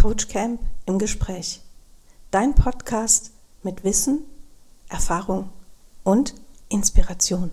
Coach Camp im Gespräch. Dein Podcast mit Wissen, Erfahrung und Inspiration.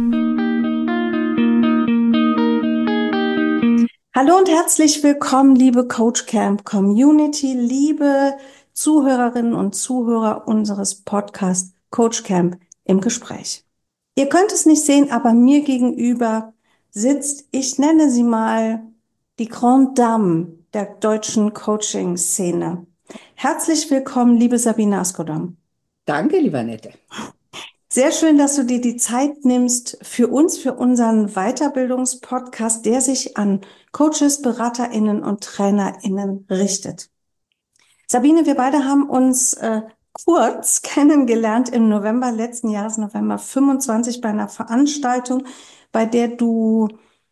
Hallo und herzlich willkommen, liebe Coach Camp Community, liebe Zuhörerinnen und Zuhörer unseres Podcasts Coach Camp im Gespräch. Ihr könnt es nicht sehen, aber mir gegenüber sitzt, ich nenne sie mal die Grande Dame der deutschen Coaching-Szene. Herzlich willkommen, liebe Sabine Askodam. Danke, lieber Annette. Sehr schön, dass du dir die Zeit nimmst für uns, für unseren Weiterbildungspodcast, der sich an Coaches, BeraterInnen und TrainerInnen richtet. Sabine, wir beide haben uns kurz kennengelernt im November letzten Jahres, November 25, bei einer Veranstaltung, bei der du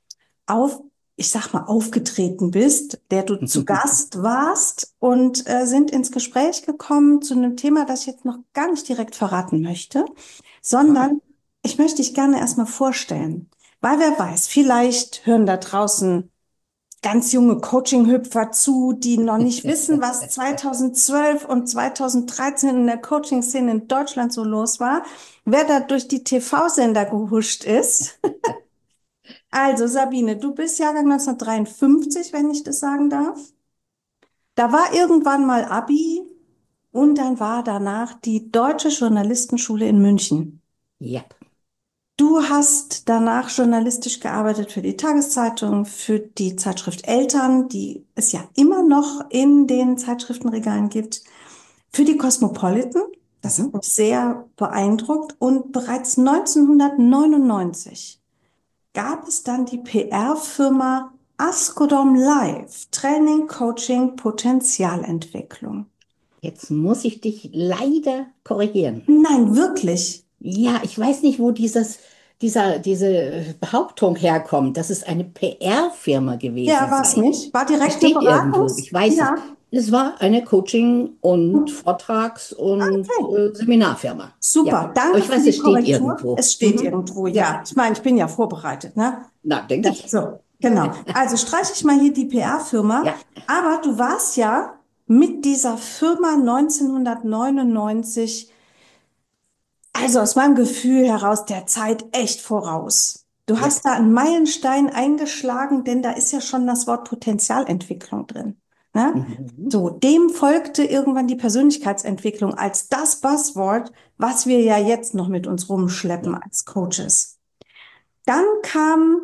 aufgetreten bist, der du zu Gast warst und sind ins Gespräch gekommen zu einem Thema, das ich jetzt noch gar nicht direkt verraten möchte, sondern ich möchte dich gerne erstmal vorstellen, weil wer weiß, vielleicht hören da draußen ganz junge Coaching-Hüpfer zu, die noch nicht wissen, was 2012 und 2013 in der Coaching-Szene in Deutschland so los war, wer da durch die TV-Sender gehuscht ist. Also Sabine, du bist Jahrgang 1953, wenn ich das sagen darf. Da war irgendwann mal Abi und dann war danach die Deutsche Journalistenschule in München. Ja. Du hast danach journalistisch gearbeitet für die Tageszeitung, für die Zeitschrift Eltern, die es ja immer noch in den Zeitschriftenregalen gibt, für die Cosmopolitan, das hat mich sehr beeindruckt, und bereits 1999 gab es dann die PR-Firma Askodom Live, Training, Coaching, Potenzialentwicklung. Jetzt muss ich dich leider korrigieren. Nein, wirklich. Ja, ich weiß nicht, wo diese Behauptung herkommt, dass es eine PR-Firma gewesen Ja, war es sei. nicht? War Es direkt eine steht irgendwo, Beratungs... ich weiß es. Ja. Es war eine Coaching- und Vortrags- und Okay. Seminarfirma. Ja, Super, aber danke ich für weiß, die es steht Korrektur. irgendwo. Es steht irgendwo, Ja, ja. Ich meine, ich bin ja vorbereitet, ne? na, denke ich. So, genau. Also streiche ich mal hier die PR-Firma. Ja, Aber du warst ja mit dieser Firma 1999, also aus meinem Gefühl heraus, der Zeit echt voraus. Du ja. hast da einen Meilenstein eingeschlagen, denn da ist ja schon das Wort Potenzialentwicklung drin. Ne? Mhm. So, dem folgte irgendwann die Persönlichkeitsentwicklung als das Buzzword, was wir ja jetzt noch mit uns rumschleppen Ja. als Coaches. Dann kam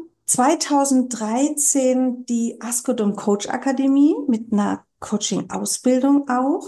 2013 die Askodom Coach Akademie mit einer Coaching-Ausbildung auch.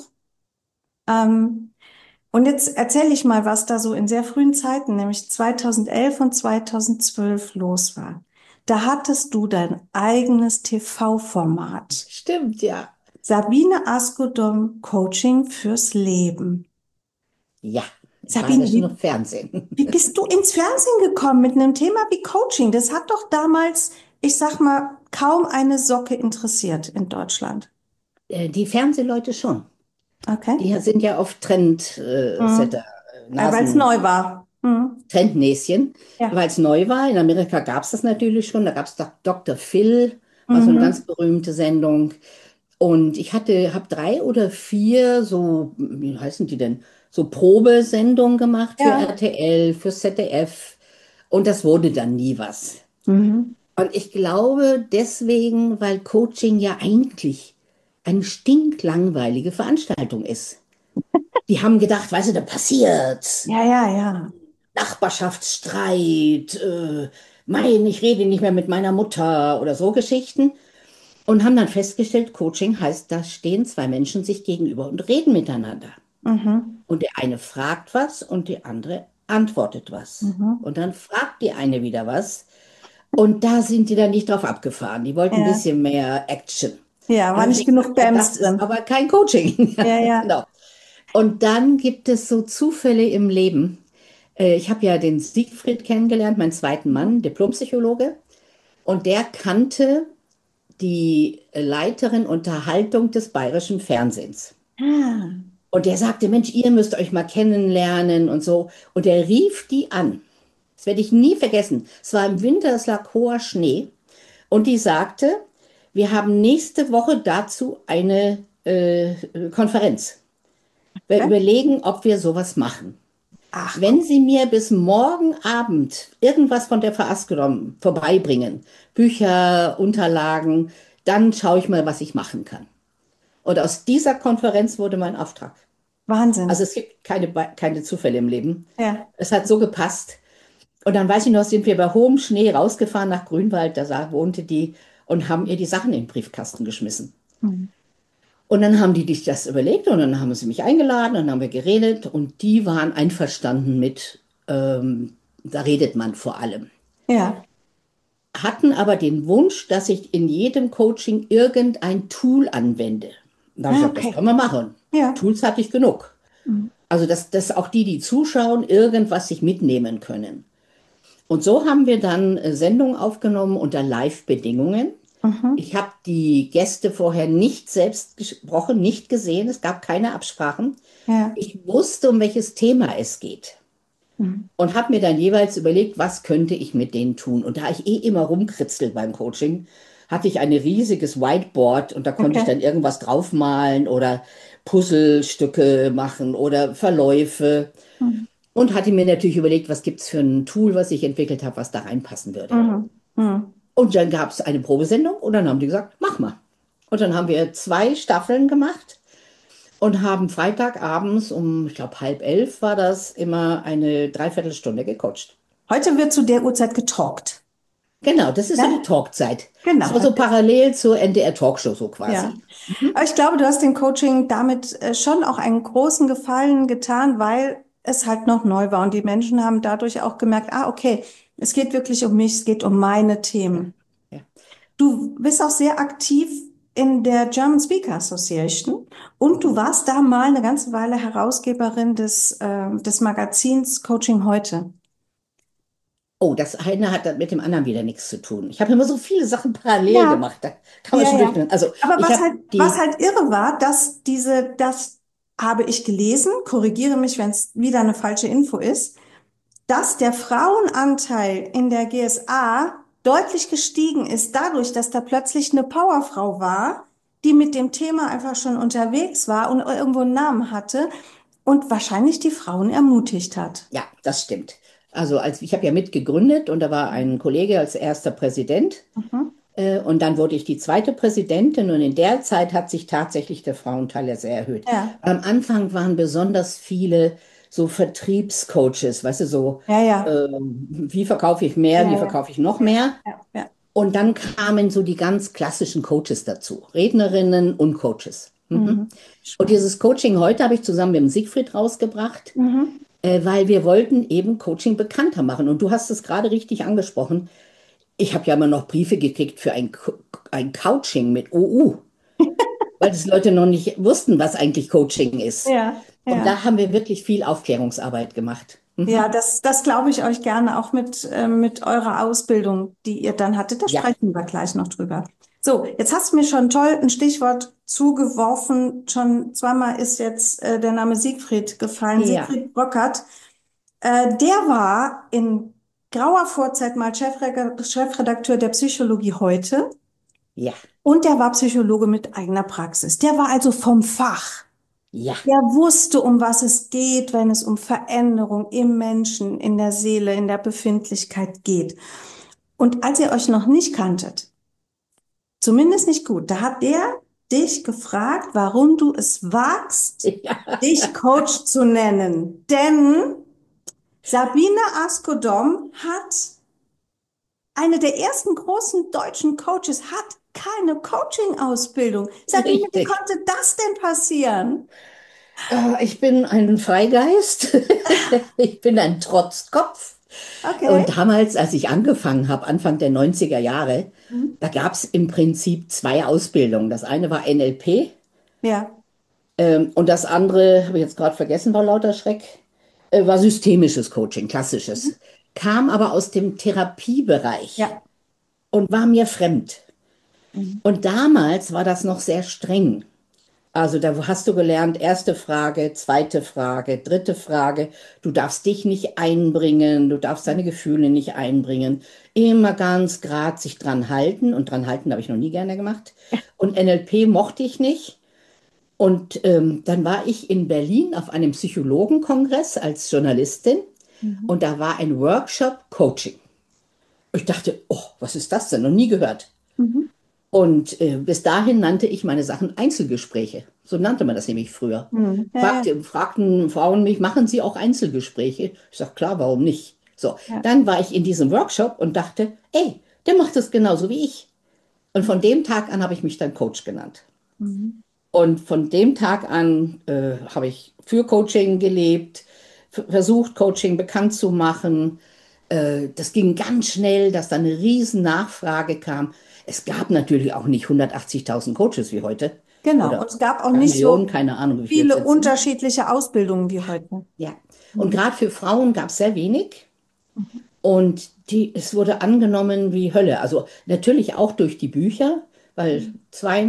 Ähm, und jetzt erzähle ich mal, was da so in sehr frühen Zeiten, nämlich 2011 und 2012 los war. Da hattest du dein eigenes TV-Format. Stimmt, ja. Sabine Askodom Coaching fürs Leben. Ja, es war Sabine, das schon noch Fernsehen. wie bist du ins Fernsehen gekommen mit einem Thema wie Coaching? Das hat doch damals, ich sag mal, kaum eine Socke interessiert in Deutschland. Die Fernsehleute schon. Okay. Die sind ja oft Mhm. Trendsetter, Weil es neu war. Mhm. Trendnäschen, Ja. weil es neu war. In Amerika gab es das natürlich schon. Da gab es Dr. Phil, war so eine ganz Mhm. berühmte Sendung. Und habe 3 oder 4 so, wie heißen die denn, so Probesendungen gemacht für Ja. RTL, für ZDF. Und das wurde dann nie was. Mhm. Und ich glaube deswegen, weil Coaching ja eigentlich eine stinklangweilige Veranstaltung ist. Die haben gedacht, weißt du, da passiert Ja, ja, ja. Nachbarschaftsstreit, ich rede nicht mehr mit meiner Mutter oder so Geschichten. Und haben dann festgestellt, Coaching heißt, da stehen 2 Menschen sich gegenüber und reden miteinander. Mhm. Und der eine fragt was und die andere antwortet was. Mhm. Und dann fragt die eine wieder was. Und da sind die dann nicht drauf abgefahren. Die wollten ein Ja. bisschen mehr Action. Ja, Dann war haben sie nicht genug gesagt, ja, Bams das ist drin. aber kein Coaching. Ja, Ja, ja. genau. Und dann gibt es so Zufälle im Leben. Ich habe ja den Siegfried kennengelernt, meinen zweiten Mhm. Mann, Diplompsychologe. Und der kannte die Leiterin Unterhaltung des Bayerischen Fernsehens. Ah. Und der sagte, Mensch, ihr müsst euch mal kennenlernen und so. Und er rief die an. Das werde ich nie vergessen. Es war im Winter, es lag hoher Schnee. Und die sagte, wir haben nächste Woche dazu eine Konferenz. Wir Okay. überlegen, ob wir sowas machen. Ach, Wenn guck. Sie mir bis morgen Abend irgendwas von der Veraskenom vorbeibringen, Bücher, Unterlagen, dann schaue ich mal, was ich machen kann. Und aus dieser Konferenz wurde mein Auftrag. Also Wahnsinn. es gibt keine Zufälle im Leben. Ja. Es hat so gepasst. Und dann weiß ich noch, sind wir bei hohem Schnee rausgefahren nach Grünwald, wohnte die, und haben ihr die Sachen in den Briefkasten geschmissen. Mhm. Und dann haben die sich das überlegt und dann haben sie mich eingeladen und dann haben wir geredet und die waren einverstanden mit, da redet man vor allem. Ja. Hatten aber den Wunsch, dass ich in jedem Coaching irgendein Tool anwende. Da habe ich Ah, gesagt, das okay. können wir machen. Ja. Tools hatte ich genug. Mhm. Also, dass auch die, die zuschauen, irgendwas sich mitnehmen können. Und so haben wir dann Sendungen aufgenommen unter Live-Bedingungen. Mhm. Ich habe die Gäste vorher nicht selbst gesprochen, nicht gesehen. Es gab keine Absprachen. Ja. Ich wusste, um welches Thema es geht Mhm. und habe mir dann jeweils überlegt, was könnte ich mit denen tun. Und da ich immer rumkritzel beim Coaching, hatte ich ein riesiges Whiteboard und da konnte ich Okay. dann irgendwas draufmalen oder Puzzlestücke machen oder Verläufe Mhm. und hatte mir natürlich überlegt, was gibt es für ein Tool, was ich entwickelt habe, was da reinpassen würde. Mhm. Mhm. Und dann gab es eine Probesendung und dann haben die gesagt, mach mal. Und dann haben wir 2 Staffeln gemacht und haben Freitagabends um, ich glaube, 10:30 war das, immer eine Dreiviertelstunde gecoacht. Heute wird zu der Uhrzeit getalkt. Genau, das ist so die Ja, Talkzeit. Das genau. war so parallel zur NDR Talkshow so Ja. quasi. Mhm. Aber ich glaube, du hast dem Coaching damit schon auch einen großen Gefallen getan, weil es halt noch neu war und die Menschen haben dadurch auch gemerkt, ah, okay, es geht wirklich um mich, es geht um meine Ja, Themen. ja. Du bist auch sehr aktiv in der German Speaker Association und du warst da mal eine ganze Weile Herausgeberin des Magazins Coaching heute. Oh, das eine hat dann mit dem anderen wieder nichts zu tun. Ich habe immer so viele Sachen parallel Ja, gemacht. Da kann man ja, schon ja. durcheinander. Also Aber ich habe was die, halt irre war, das habe ich gelesen, korrigiere mich, wenn es wieder eine falsche Info ist, dass der Frauenanteil in der GSA deutlich gestiegen ist, dadurch, dass da plötzlich eine Powerfrau war, die mit dem Thema einfach schon unterwegs war und irgendwo einen Namen hatte und wahrscheinlich die Frauen ermutigt hat. ja, das stimmt. Also ich habe ja mitgegründet und da war ein Kollege als erster Präsident. Mhm. Und dann wurde ich die zweite Präsidentin und in der Zeit hat sich tatsächlich der Frauenteil ja sehr erhöht. Ja, Am Anfang waren besonders viele so Vertriebscoaches, weißt du, so, ja, ja, wie verkaufe ich mehr, ja, wie ja, verkaufe ich noch ja, mehr? ja, ja. Und dann kamen so die ganz klassischen Coaches dazu, Rednerinnen und Coaches. Mhm. Mhm. Und Spannend. dieses Coaching heute habe ich zusammen mit dem Siegfried rausgebracht, Mhm. weil wir wollten eben Coaching bekannter machen. Und du hast es gerade richtig angesprochen. Ich habe ja immer noch Briefe gekriegt für ein Coaching mit OU, weil das Leute noch nicht wussten, was eigentlich Coaching ist. Ja, Und ja. da haben wir wirklich viel Aufklärungsarbeit gemacht. Ja, Mhm. das glaube ich euch gerne, auch mit eurer Ausbildung, die ihr dann hattet. Da Ja, sprechen wir gleich noch drüber. So, jetzt hast du mir schon toll ein Stichwort zugeworfen. Schon zweimal ist jetzt der Name Siegfried gefallen. ja, Siegfried Brockert, der war in grauer Vorzeit mal Chefredakteur der Psychologie heute ja, und der war Psychologe mit eigener Praxis. Der war also vom Fach. ja. Er wusste, um was es geht, wenn es um Veränderung im Menschen, in der Seele, in der Befindlichkeit geht. Und als ihr euch noch nicht kanntet, zumindest nicht gut, da hat der dich gefragt, warum du es wagst, Ja, dich Coach zu nennen. Denn Sabine Askodom hat eine der ersten großen deutschen Coaches, hat keine Coaching-Ausbildung. Sabine, wie richtig. konnte das denn passieren? Ich bin ein Freigeist. Ich bin ein Trotzkopf. Okay. Und damals, als ich angefangen habe, Anfang der 90er Jahre, Mhm. da gab es im Prinzip 2 Ausbildungen. Das eine war NLP, Ja. und das andere, habe ich jetzt gerade vergessen, war lauter Schreck, war systemisches Coaching, Mhm. klassisches. Kam aber aus dem Therapiebereich Ja. und war mir fremd. Mhm. Und damals war das noch sehr streng. Also da hast du gelernt, erste Frage, zweite Frage, dritte Frage. Du darfst dich nicht einbringen, du darfst deine Gefühle nicht einbringen. Immer ganz grad sich dran halten. Und dran halten habe ich noch nie gerne gemacht. Und NLP mochte ich nicht. Und dann war ich in Berlin auf einem Psychologenkongress als Journalistin Mhm. und da war ein Workshop Coaching. Ich dachte, oh, was ist das denn? Noch nie gehört. Mhm. Und bis dahin nannte ich meine Sachen Einzelgespräche. So nannte man das nämlich früher. Mhm. Ja, ja, Fragten Frauen mich, machen Sie auch Einzelgespräche? Ich sage, klar, warum nicht? So, ja. dann war ich in diesem Workshop und dachte, ey, der macht das genauso wie ich. Und von dem Tag an habe ich mich dann Coach genannt. Mhm. Und von dem Tag an habe ich für Coaching gelebt, versucht, Coaching bekannt zu machen. Das ging ganz schnell, dass da eine riesen Nachfrage kam. Es gab natürlich auch nicht 180.000 Coaches wie heute Genau. oder Und es gab auch 2 nicht Millionen, so keine Ahnung, wie viel es viele jetzt sind. unterschiedliche Ausbildungen wie heute. Ja. Und Mhm. gerade für Frauen gab es sehr wenig. Mhm. Und es wurde angenommen wie Hölle. Also natürlich auch durch die Bücher, weil Mhm.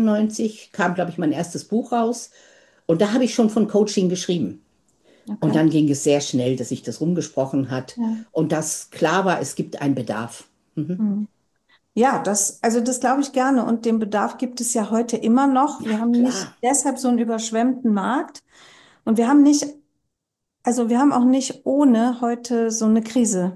92 kam, glaube ich, mein erstes Buch raus. Und da habe ich schon von Coaching geschrieben. Und Okay. dann ging es sehr schnell, dass sich das rumgesprochen hat Ja. und dass klar war, es gibt einen Bedarf. Mhm. Mhm. Ja, also das glaube ich gerne. Und den Bedarf gibt es ja heute immer noch. Ja, Wir haben nicht klar. deshalb so einen überschwemmten Markt. Und wir haben nicht, also wir haben auch nicht ohne heute so eine Krise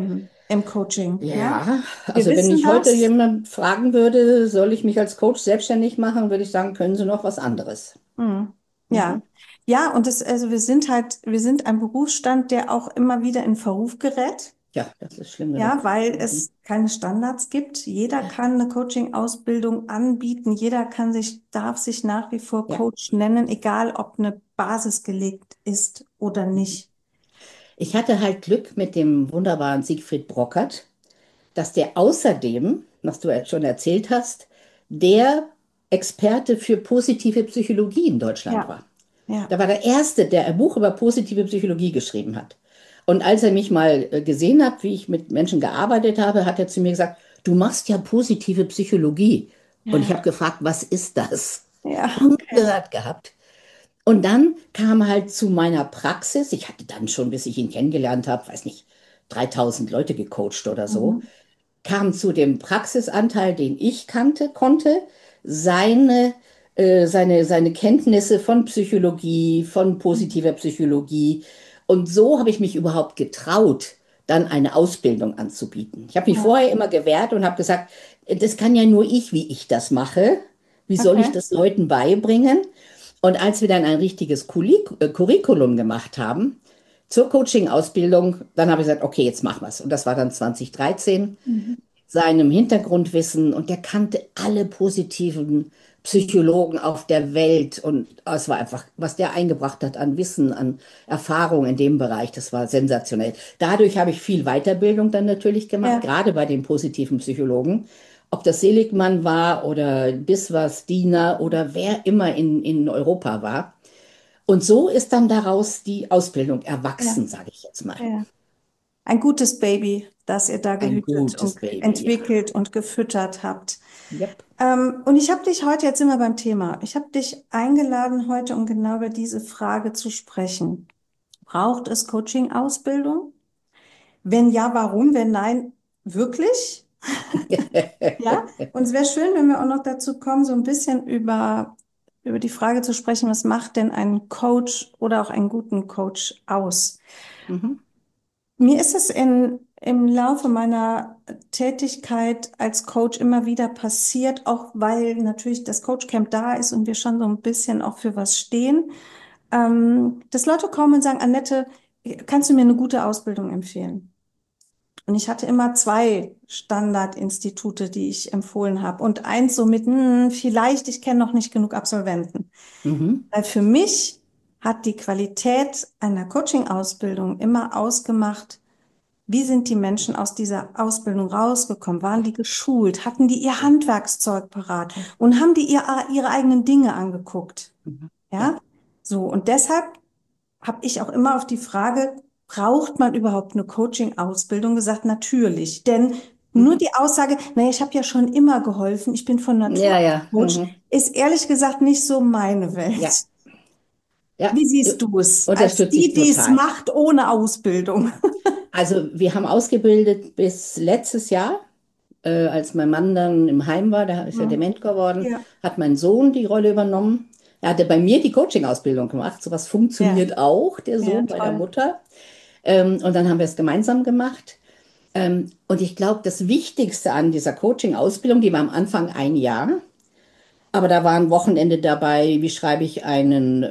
im Coaching. Ja, Ja, wir also wenn wissen ich heute das. jemand fragen würde, soll ich mich als Coach selbstständig machen, würde ich sagen, können Sie noch was anderes? Hm. Ja, Mhm. ja, und also wir sind ein Berufsstand, der auch immer wieder in Verruf gerät. Ja, das ist schlimm Ja, genug. weil Mhm. es keine Standards gibt. Jeder kann eine Coaching-Ausbildung anbieten. Jeder darf sich nach wie vor Ja. Coach nennen, egal ob eine Basis gelegt ist oder nicht. Ich hatte halt Glück mit dem wunderbaren Siegfried Brockert, dass der außerdem, was du ja schon erzählt hast, der Experte für positive Psychologie in Deutschland Ja, war. ja. Da war der Erste, der ein Buch über positive Psychologie geschrieben hat. Und als er mich mal gesehen hat, wie ich mit Menschen gearbeitet habe, hat er zu mir gesagt, du machst ja positive Psychologie. Und ich Ja, habe gefragt, was ist das? ja, Noch nie okay. gehört gehabt. Und dann kam halt zu meiner Praxis, ich hatte dann schon, bis ich ihn kennengelernt habe, weiß nicht, 3.000 Leute gecoacht oder so, Mhm. kam zu dem Praxisanteil, den ich konnte, seine, seine Kenntnisse von Psychologie, von positiver Psychologie. Und so habe ich mich überhaupt getraut, dann eine Ausbildung anzubieten. Ich habe mich Ja, vorher immer gewehrt und habe gesagt, das kann ja nur ich, wie ich das mache. Wie soll ich okay. das Leuten beibringen? Und als wir dann ein richtiges Curriculum gemacht haben zur Coaching-Ausbildung, dann habe ich gesagt, okay, jetzt machen wir es. Und das war dann 2013 Mhm. seinem Hintergrundwissen und der kannte alle positiven Psychologen auf der Welt und es war einfach, was der eingebracht hat an Wissen, an Erfahrung in dem Bereich, das war sensationell. Dadurch habe ich viel Weiterbildung dann natürlich gemacht, Ja, gerade bei den positiven Psychologen. Ob das Seligmann war oder Biswas, Diener oder wer immer in Europa war. Und so ist dann daraus die Ausbildung ja, erwachsen, sage ich jetzt mal. ja. Ein gutes Baby, das ihr da Ein gehütet gutes und Baby, ja. entwickelt und gefüttert habt. Yep. Und ich habe dich heute, jetzt sind wir beim Thema, ich habe dich eingeladen heute, um genau über diese Frage zu sprechen. Braucht es Coaching-Ausbildung? Wenn ja, warum? Wenn nein, wirklich? Ja, und es wäre schön, wenn wir auch noch dazu kommen, so ein bisschen über die Frage zu sprechen, was macht denn einen Coach oder auch einen guten Coach aus? Mhm. Mir ist es im Laufe meiner Tätigkeit als Coach immer wieder passiert, auch weil natürlich das Coachcamp da ist und wir schon so ein bisschen auch für was stehen, dass Leute kommen und sagen, Annette, kannst du mir eine gute Ausbildung empfehlen? Und ich hatte immer zwei Standardinstitute, die ich empfohlen habe. Und eins so mit, vielleicht, ich kenne noch nicht genug Absolventen. Mhm. Weil für mich hat die Qualität einer Coaching-Ausbildung immer ausgemacht, wie sind die Menschen aus dieser Ausbildung rausgekommen? Waren die geschult? Hatten die ihr Handwerkszeug parat? Und haben die ihre eigenen Dinge angeguckt? Mhm. Ja. Ja, so. Und deshalb habe ich auch immer auf die Frage, braucht man überhaupt eine Coaching-Ausbildung gesagt, natürlich. Denn nur Mhm. die Aussage, naja, ich habe ja schon immer geholfen, ich bin von Natur Ja, aus ja. Coach, Mhm. ist ehrlich gesagt nicht so meine Ja, Welt. ja. Wie siehst du es als Unterstütze ich die, die es total. macht ohne Ausbildung? Also wir haben ausgebildet bis letztes Jahr, als mein Mann dann im Heim war, der ist ja Hm. dement geworden, Ja. hat mein Sohn die Rolle übernommen. Er hatte bei mir die Coaching-Ausbildung gemacht. Sowas Ja, funktioniert auch, der ja, Sohn bei der toll. Mutter. Und dann haben wir es gemeinsam gemacht. Und ich glaube, das Wichtigste an dieser Coaching-Ausbildung, die war am Anfang ein Jahr, aber da waren Wochenende dabei, wie schreibe ich einen,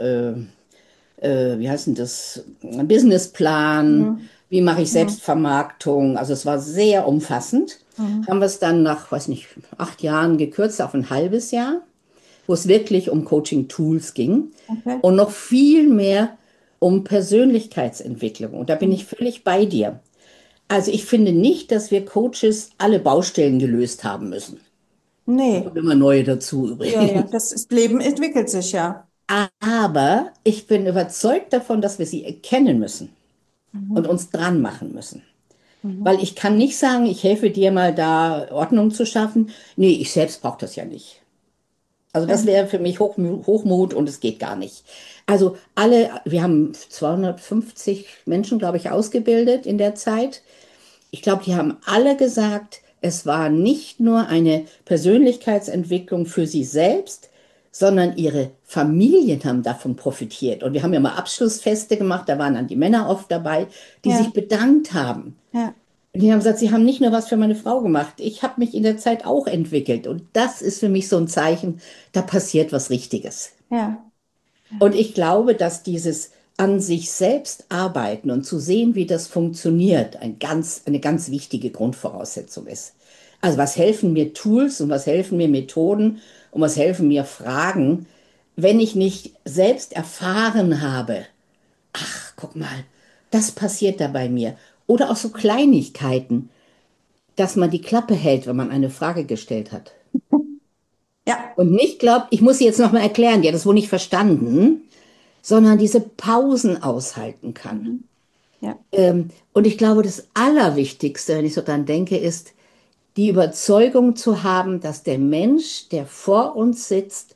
wie heißt denn das, einen Businessplan, Mhm. wie mache ich Mhm. Selbstvermarktung. Also es war sehr umfassend. Mhm. Haben wir es dann nach, weiß nicht, 8 Jahren gekürzt auf ein halbes Jahr, wo es wirklich um Coaching-Tools ging Okay. und noch viel mehr um Persönlichkeitsentwicklung. Und da bin ich Mhm. völlig bei dir. Also ich finde nicht, dass wir Coaches alle Baustellen gelöst haben müssen. Da Nee, kommen immer neue dazu ja, ja, übrigens. das ist, Leben entwickelt sich ja. Aber ich bin überzeugt davon, dass wir sie erkennen müssen und Mhm. uns dran machen müssen. Mhm. Weil ich kann nicht sagen, ich helfe dir mal da Ordnung zu schaffen. Nee, ich selbst brauche das ja nicht. Also Ja. das wäre für mich Hochmut und es geht gar nicht. Also wir haben 250 Menschen, glaube ich, ausgebildet in der Zeit. Ich glaube, die haben alle gesagt, es war nicht nur eine Persönlichkeitsentwicklung für sie selbst, sondern ihre Familien haben davon profitiert. Und wir haben ja mal Abschlussfeste gemacht, da waren dann die Männer oft dabei, die Ja, sich bedankt haben. ja, Und die haben gesagt, sie haben nicht nur was für meine Frau gemacht, ich habe mich in der Zeit auch entwickelt. Und das ist für mich so ein Zeichen, da passiert was Richtiges. ja, Und ich glaube, dass dieses an sich selbst arbeiten und zu sehen, wie das funktioniert, eine ganz wichtige Grundvoraussetzung ist. Also was helfen mir Tools und was helfen mir Methoden und was helfen mir Fragen, wenn ich nicht selbst erfahren habe, ach, guck mal, das passiert da bei mir. Oder auch so Kleinigkeiten, dass man die Klappe hält, wenn man eine Frage gestellt hat. ja. Und nicht glaubt, ich muss sie jetzt nochmal erklären, die hat das wohl nicht verstanden, sondern diese Pausen aushalten kann. Mhm. Ja. Und ich glaube, das Allerwichtigste, wenn ich so dran denke, ist, die Überzeugung zu haben, dass der Mensch, der vor uns sitzt,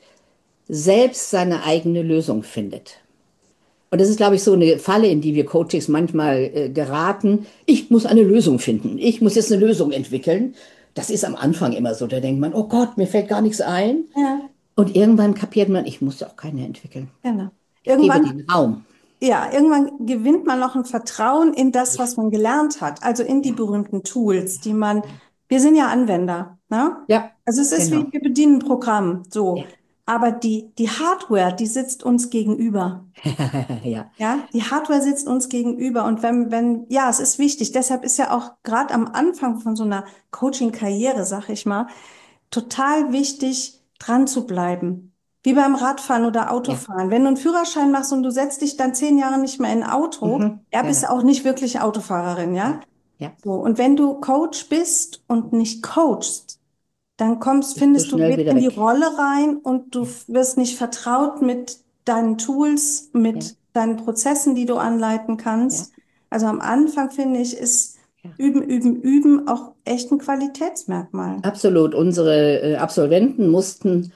selbst seine eigene Lösung findet. Und das ist, glaube ich, so eine Falle, in die wir Coaches manchmal geraten. Ich muss eine Lösung finden. Ich muss jetzt eine Lösung entwickeln. Das ist am Anfang immer so. Da denkt man, oh Gott, mir fällt gar nichts ein. Ja, Und irgendwann kapiert man, ich muss auch keine entwickeln. genau. Ich gebe Irgendwann, den Raum. ja, irgendwann gewinnt man noch ein Vertrauen in das, Ja, was man gelernt hat, also in die ja, berühmten Tools, die man, ja. wir sind ja Anwender, ne? Ja, Also es ist wie, genau. wir bedienen ein Programm, so. Ja. Aber die Hardware, die sitzt uns gegenüber. Ja, Ja, die Hardware sitzt uns gegenüber und ja, es ist wichtig. Deshalb ist ja auch gerade am Anfang von so einer Coaching-Karriere, sag ich mal, total wichtig, dran zu bleiben. Wie beim Radfahren oder ja. Autofahren. Wenn du einen Führerschein machst und du setzt dich dann 10 Jahre nicht mehr in ein Auto, Mhm. ja, bist Genau. du auch nicht wirklich Autofahrerin, Ja, ja? ja. So. Und wenn du Coach bist und nicht coachst, dann Bist du findest du schnell wieder wieder in die weg. Rolle rein und du Ja, wirst nicht vertraut mit deinen Tools, ja, mit deinen Prozessen, die du anleiten ja, kannst. Also am Anfang finde ich, ist ja. Üben, Üben, Üben auch echt ein Qualitätsmerkmal. Absolut. Unsere Absolventen mussten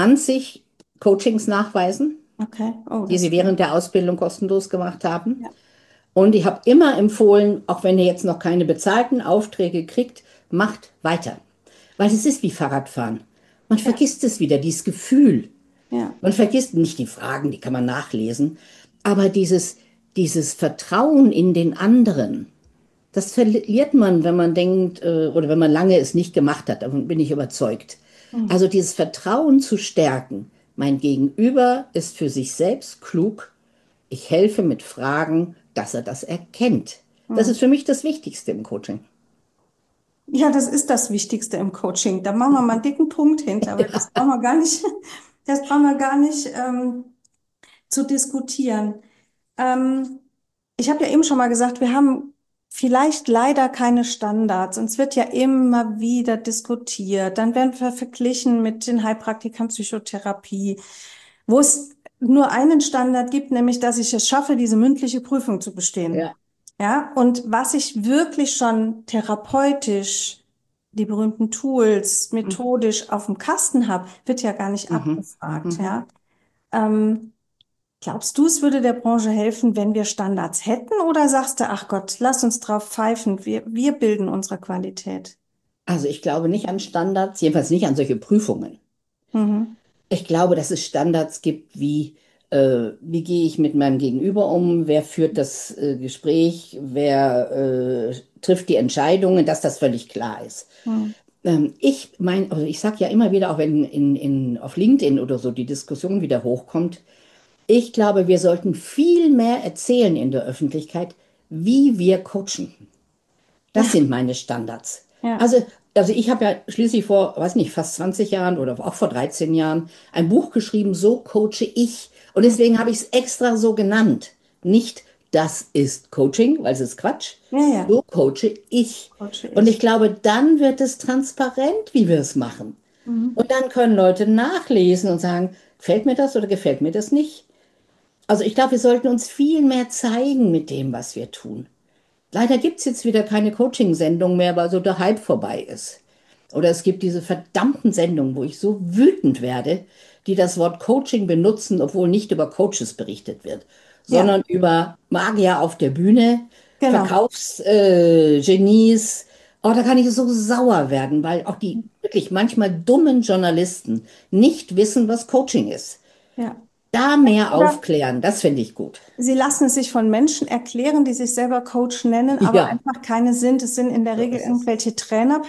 20 Coachings nachweisen, Okay, oh, die das sie ist ja. während der Ausbildung kostenlos gemacht haben. Ja. Und ich habe immer empfohlen, auch wenn ihr jetzt noch keine bezahlten Aufträge kriegt, macht weiter. Weil es ist wie Fahrradfahren. Man Ja, vergisst es wieder, dieses Gefühl. ja. Man vergisst nicht die Fragen, die kann man nachlesen. Aber dieses Vertrauen in den anderen, das verliert man, wenn man denkt, oder wenn man lange es nicht gemacht hat. Davon bin ich überzeugt. Hm. Also dieses Vertrauen zu stärken. Mein Gegenüber ist für sich selbst klug. Ich helfe mit Fragen, dass er das erkennt. Das ist Hm. für mich das Wichtigste im Coaching. Ja, das ist das Wichtigste im Coaching. Da machen wir mal einen dicken Punkt hinter, weil das brauchen wir gar nicht, das brauchen wir gar nicht zu diskutieren. Ähm, Ich habe ja eben schon mal gesagt, wir haben vielleicht leider keine Standards. Und es wird ja immer wieder diskutiert. Dann werden wir verglichen mit den Heilpraktikern Psychotherapie, wo es nur einen Standard gibt, nämlich dass ich es schaffe, diese mündliche Prüfung zu bestehen. Ja. Ja, und was ich wirklich schon therapeutisch, die berühmten Tools, Mhm. methodisch auf dem Kasten habe, wird ja gar nicht Mhm. abgefragt. Mhm. Ja. Ähm, Glaubst du, es würde der Branche helfen, wenn wir Standards hätten? Oder sagst du, ach Gott, lass uns drauf pfeifen, wir bilden unsere Qualität? Also ich glaube nicht an Standards, jedenfalls nicht an solche Prüfungen. Mhm. Ich glaube, dass es Standards gibt, wie gehe ich mit meinem Gegenüber um, wer führt das Gespräch, wer trifft die Entscheidungen, dass das völlig klar ist. Hm. Also ich sage ja immer wieder, auch wenn auf LinkedIn oder so die Diskussion wieder hochkommt, ich glaube, wir sollten viel mehr erzählen in der Öffentlichkeit, wie wir coachen. Das Ja, sind meine Standards. ja, Also ich habe ja schließlich vor, weiß nicht, fast 20 Jahren oder auch vor 13 Jahren ein Buch geschrieben, so coache ich. Und hm. deswegen habe ich es extra so genannt. Nicht, das ist Coaching, weil es ist Quatsch. Ja, ja, So coache ich. coache Und ich ich. glaube, dann wird es transparent, wie wir es machen. Mhm. Und dann können Leute nachlesen und sagen, gefällt mir das oder gefällt mir das nicht? Also ich glaube, wir sollten uns viel mehr zeigen mit dem, was wir tun. Leider gibt es jetzt wieder keine Coaching-Sendung mehr, weil so der Hype vorbei ist. Oder es gibt diese verdammten Sendungen, wo ich so wütend werde, die das Wort Coaching benutzen, obwohl nicht über Coaches berichtet wird, Ja, sondern über Magier auf der Bühne, genau. Verkaufsgenies. Oh, da kann ich so sauer werden, weil auch die wirklich manchmal dummen Journalisten nicht wissen, was Coaching ist. Ja. Da mehr Oder aufklären, das finde ich gut. sie lassen es sich von Menschen erklären, die sich selber Coach nennen, aber Ja, einfach keine sind. Es sind in der so Regel ist es. irgendwelche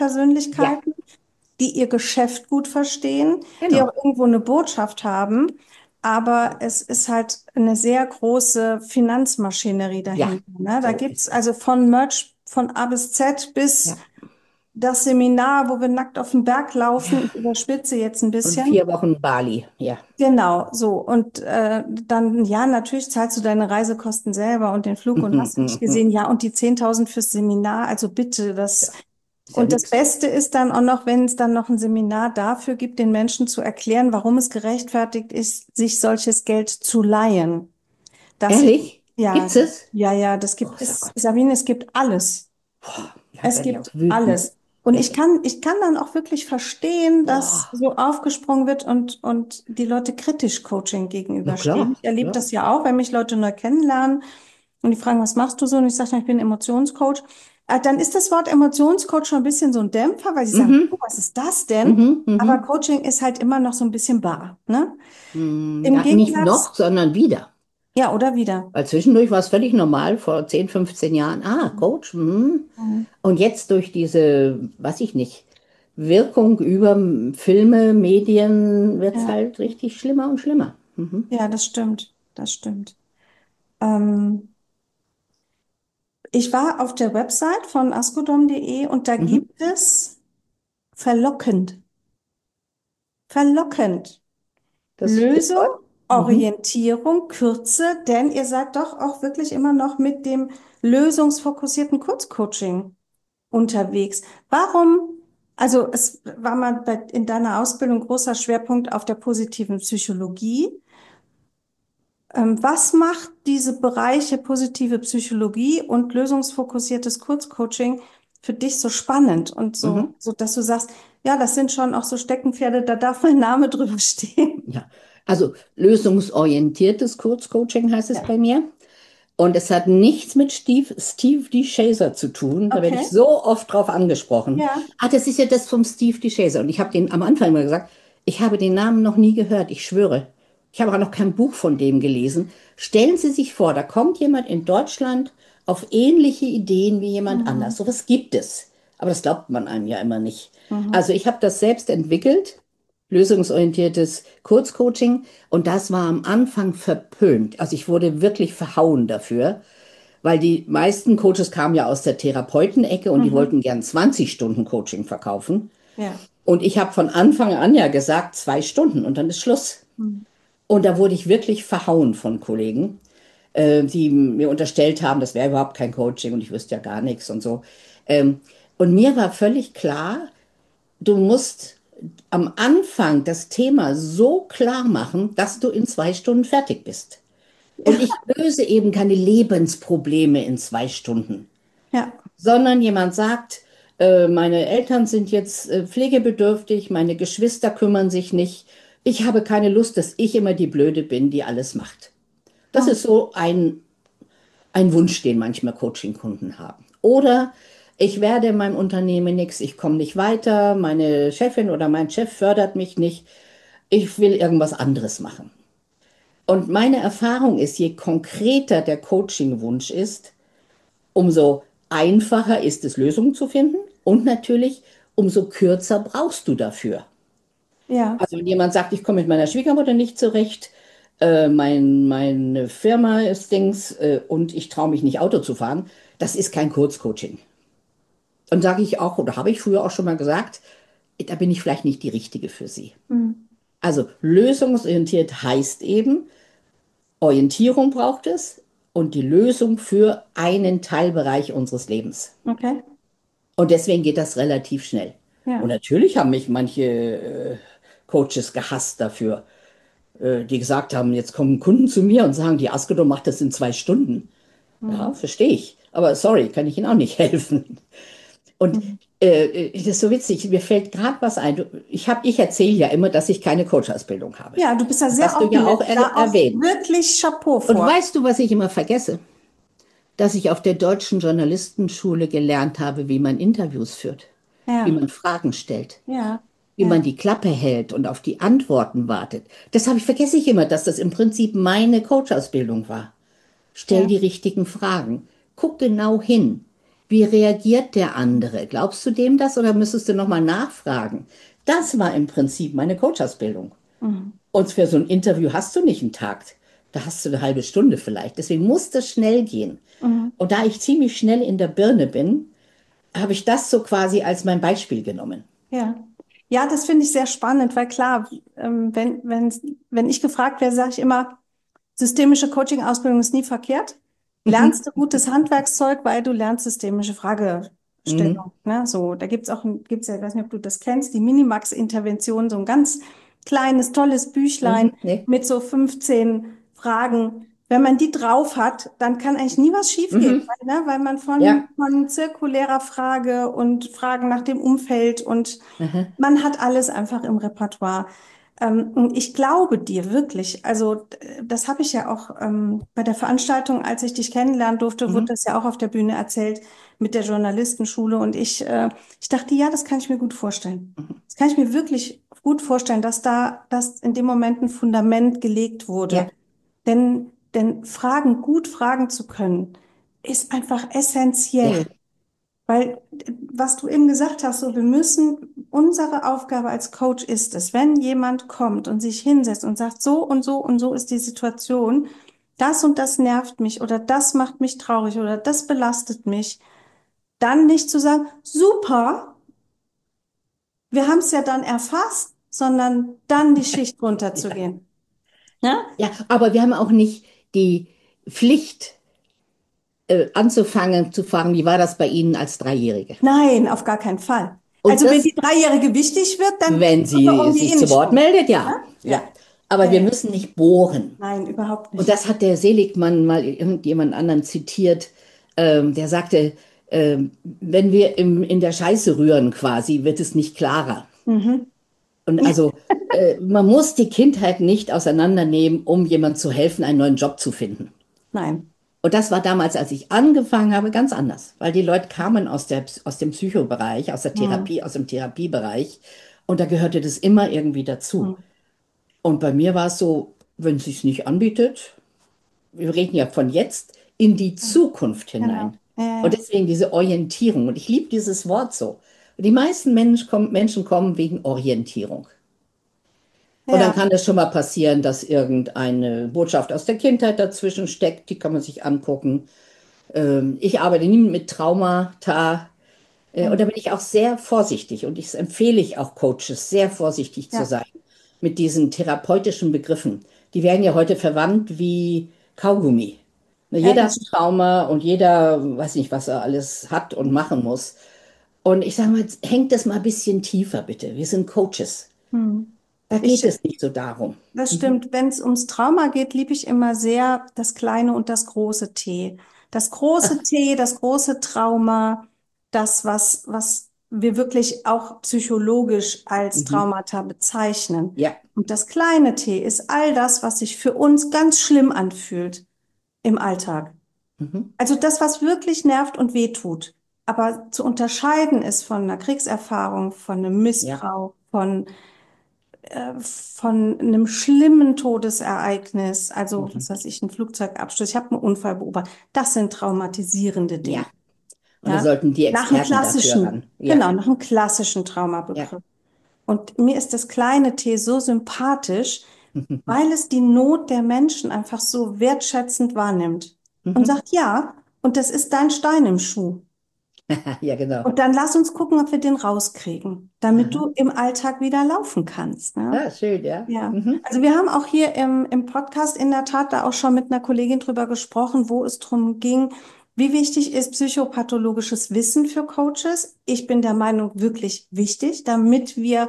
Ja, Trainerpersönlichkeiten, die ihr Geschäft gut verstehen, die auch genau. irgendwo eine Botschaft haben. Aber es ist halt eine sehr große Finanzmaschinerie Ja, dahinter. Ne? Da so gibt's ist es. also von Merch von A bis Z bis Ja, das Seminar, wo wir nackt auf den Berg laufen. Ich ja. überspitze jetzt ein Und bisschen. 4 Wochen Bali. Ja. Genau, so. Und dann, ja, natürlich zahlst du deine Reisekosten selber und den Flug und hast du nicht gesehen. Ja, und die 10.000 fürs Seminar, also bitte, das. Ja, ist ja Und das nichts. Beste ist dann auch noch, wenn es dann noch ein Seminar dafür gibt, den Menschen zu erklären, warum es gerechtfertigt ist, sich solches Geld zu leihen. Das, Ehrlich? ja, Gibt's es? ja, ja, das gibt Großer es, Gott. Sabine, es gibt alles. Boah, ja, Es werde ich auch gibt wütend. alles. Und Ja. ich kann dann auch wirklich verstehen, dass Boah. so aufgesprungen wird und die Leute kritisch Coaching Na gegenüberstehen. klar, Ich erlebe klar. das ja auch, wenn mich Leute neu kennenlernen und die fragen, was machst du so? Und ich sage, ich bin Emotionscoach. Dann ist das Wort Emotionscoach schon ein bisschen so ein Dämpfer, weil sie sagen, Mhm, oh, was ist das denn? mhm, Aber mhm. Coaching ist halt immer noch so ein bisschen bar, ne? Im Ja, nicht Gegensatz, noch, sondern wieder. ja, oder wieder. Weil zwischendurch war es völlig normal, vor 10, 15 Jahren. Ah, Coach. Mhm. Mhm. Und jetzt durch diese, weiß ich nicht, Wirkung über Filme, Medien wird es Ja, halt richtig schlimmer und schlimmer. Mhm. ja, das stimmt. Das stimmt. Ähm, Ich war auf der Website von askodom.de und da Mhm. gibt es verlockend, verlockend. Das Lösung, Stichwort? Mhm. Orientierung, Kürze, denn ihr seid doch auch wirklich immer noch mit dem lösungsfokussierten Kurzcoaching unterwegs. Warum? Also es war mal in deiner Ausbildung großer Schwerpunkt auf der positiven Psychologie. Was macht diese Bereiche positive Psychologie und lösungsfokussiertes Kurzcoaching für dich so spannend und so, Mhm. so, dass du sagst, ja, das sind schon auch so Steckenpferde, da darf mein Name drüber stehen. Ja, also lösungsorientiertes Kurzcoaching heißt es Ja. bei mir. Und es hat nichts mit Steve DeShazer zu tun. Da werde ich Okay. so oft drauf angesprochen. Ja. Ah, das ist ja das vom Steve DeShazer. Und ich habe den am Anfang immer gesagt, ich habe den Namen noch nie gehört, ich schwöre. Ich habe auch noch kein Buch von dem gelesen. Stellen Sie sich vor, da kommt jemand in Deutschland auf ähnliche Ideen wie jemand anders. Mhm. Sowas gibt es. Aber das glaubt man einem ja immer nicht. Mhm. Also ich habe das selbst entwickelt, lösungsorientiertes Kurzcoaching. Und das war am Anfang verpönt. Also ich wurde wirklich verhauen dafür, weil die meisten Coaches kamen ja aus der Therapeutenecke und die Mhm. wollten gern 20 Stunden Coaching verkaufen. Ja. Und ich habe von Anfang an ja gesagt, 2 Stunden und dann ist Schluss. Mhm. Und da wurde ich wirklich verhauen von Kollegen, die mir unterstellt haben, das wäre überhaupt kein Coaching und ich wüsste ja gar nichts und so. Ähm, und mir war völlig klar, du musst am Anfang das Thema so klar machen, dass du in 2 Stunden fertig bist. Und ich löse eben keine Lebensprobleme in 2 Stunden, Ja. sondern jemand sagt, meine Eltern sind jetzt pflegebedürftig, meine Geschwister kümmern sich nicht. Ich habe keine Lust, dass ich immer die Blöde bin, die alles macht. Das Mhm. ist so ein Wunsch, den manchmal Coaching-Kunden haben. Oder ich werde in meinem Unternehmen nichts, ich komme nicht weiter, meine Chefin oder mein Chef fördert mich nicht. ich will irgendwas anderes machen. Und meine Erfahrung ist, je konkreter der Coaching-Wunsch ist, umso einfacher ist es, Lösungen zu finden und natürlich umso kürzer brauchst du dafür. Ja. Also wenn jemand sagt, ich komme mit meiner Schwiegermutter nicht zurecht, meine Firma ist Dings und ich traue mich nicht Auto zu fahren, das ist kein Kurzcoaching. Und sage ich auch, oder habe ich früher auch schon mal gesagt, da bin ich vielleicht nicht die Richtige für Sie. Mhm. Also lösungsorientiert heißt eben, Orientierung braucht es und die Lösung für einen Teilbereich unseres Lebens. Okay. Und deswegen geht das relativ schnell. Und Ja. natürlich haben mich manche Coaches gehasst dafür, die gesagt haben, jetzt kommen Kunden zu mir und sagen, die Askedo macht das in 2 Stunden. Ja, Mhm. verstehe ich. Aber sorry, kann ich Ihnen auch nicht helfen. Und Mhm. das ist so witzig, mir fällt gerade was ein. Ich erzähle ja immer, dass ich keine Coach-Ausbildung habe. Ja, du bist ja Das sehr hast du ja auch aufgelistet. Da auch erwähnt. wirklich Chapeau Und vor. weißt du, was ich immer vergesse? Dass ich auf der Deutschen Journalistenschule gelernt habe, wie man Interviews führt, wie Ja, man Fragen stellt, ja, wie man ja, die Klappe hält und auf die Antworten wartet. Vergesse ich immer, dass das im Prinzip meine Coach-Ausbildung war. Stell ja. die richtigen Fragen. Guck genau hin. Wie reagiert der andere? Glaubst du dem das oder müsstest du nochmal nachfragen? Das war im Prinzip meine Coach-Ausbildung. Mhm. Und für so ein Interview hast du nicht einen Takt. Da hast du eine halbe Stunde vielleicht. Deswegen muss das schnell gehen. Mhm. Und da ich ziemlich schnell in der Birne bin, habe ich das so quasi als mein Beispiel genommen. Ja. Ja, das finde ich sehr spannend, weil klar, wenn ich gefragt werde, sage ich immer, systemische Coaching-Ausbildung ist nie verkehrt. Mhm. Lernst du gutes Handwerkszeug, weil du lernst systemische Mhm. Fragestellung. Ne? So, da gibt's ja, ich weiß nicht, ob du das kennst, die Minimax-Intervention, so ein ganz kleines, tolles Büchlein Mhm. Nee. mit so 15 Fragen. Wenn man die drauf hat, dann kann eigentlich nie was schiefgehen, Mhm. weil man Ja. von zirkulärer Frage und Fragen nach dem Umfeld und Aha. man hat alles einfach im Repertoire. Und ich glaube dir wirklich, also das habe ich ja auch bei der Veranstaltung, als ich dich kennenlernen durfte, wurde Mhm. das ja auch auf der Bühne erzählt mit der Journalistenschule. Und ich dachte, ja, das kann ich mir gut vorstellen. Mhm. Das kann ich mir wirklich gut vorstellen, dass in dem Moment ein Fundament gelegt wurde. Ja. Denn gut fragen zu können, ist einfach Ja. essentiell. Weil, was du eben gesagt hast, so, unsere Aufgabe als Coach ist es, wenn jemand kommt und sich hinsetzt und sagt, so und so und so ist die Situation, das und das nervt mich oder das macht mich traurig oder das belastet mich, dann nicht zu sagen, super, wir haben es ja dann erfasst, sondern dann die Schicht Ja. runterzugehen. Ja? Ja, aber wir haben auch nicht die Pflicht, anzufangen zu fragen, wie war das bei Ihnen als Dreijährige? Nein, auf gar keinen Fall. Und Also wenn das, die Dreijährige wichtig wird, dann wenn kommen wir sie um die eh sich zu nicht Wort rum. meldet, Ja? ja. Ja. Ja. Aber Ja, wir ja. müssen nicht bohren. Nein, überhaupt Und nicht. das hat der Seligmann mal irgendjemand anderen zitiert, der sagte, wenn wir in der Scheiße rühren quasi, wird es nicht klarer. Mhm. Und also man muss die Kindheit nicht auseinandernehmen, um jemand zu helfen, einen neuen Job zu finden. Nein. Und das war damals, als ich angefangen habe, ganz anders, weil die Leute kamen aus dem Psychobereich, aus der Mhm. Therapie, aus dem Therapiebereich und da gehörte das immer irgendwie dazu. Mhm. Und bei mir war es so, wenn es sich nicht anbietet, wir reden ja von jetzt in die Zukunft Genau. hinein. Ja, Und ja, deswegen diese Orientierung. Und ich liebe dieses Wort so. Die meisten Menschen kommen wegen Orientierung. Und dann ja. kann es schon mal passieren, dass irgendeine Botschaft aus der Kindheit dazwischen steckt. Die kann man sich angucken. Ich arbeite nie mit Traumata. Und da Mhm. bin ich auch sehr vorsichtig. Und ich empfehle ich auch Coaches, sehr vorsichtig zu Ja, sein mit diesen therapeutischen Begriffen. Die werden ja heute verwandt wie Kaugummi. Ne, ja, jeder hat ein Trauma und jeder weiß nicht, was er alles hat und machen muss. Und ich sage mal, jetzt hängt das mal ein bisschen tiefer, bitte. Wir sind Coaches. mhm. Da Ich, geht es nicht so darum. Das Mhm. stimmt. Wenn es ums Trauma geht, liebe ich immer sehr das kleine und das große T. Das große T, das große Trauma, was wir wirklich auch psychologisch als Mhm. Traumata bezeichnen. Ja. Und das kleine T ist all das, was sich für uns ganz schlimm anfühlt im Alltag. Mhm. Also das, was wirklich nervt und wehtut. Aber zu unterscheiden ist von einer Kriegserfahrung, von einem Ja. Missbrauch, von von einem schlimmen Todesereignis, also Mhm. was weiß ich, ein Flugzeugabsturz, ich habe einen Unfall beobachtet. Das sind traumatisierende Dinge. Ja, und da Ja, sollten die nach einem Experten dafür klassischen, ran. Ja, genau, nach einem klassischen ja. Traumabegriff. Und mir ist das kleine T so sympathisch, weil es die Not der Menschen einfach so wertschätzend wahrnimmt und Mhm. sagt, ja, und das ist dein Stein im Schuh. Ja, genau. Und dann lass uns gucken, ob wir den rauskriegen, damit Aha. du im Alltag wieder laufen kannst. Ne? Ja, schön, ja. Ja, Mhm. also wir haben auch hier im Podcast in der Tat da auch schon mit einer Kollegin drüber gesprochen, wo es drum ging, wie wichtig ist psychopathologisches Wissen für Coaches. Ich bin der Meinung, wirklich wichtig, damit wir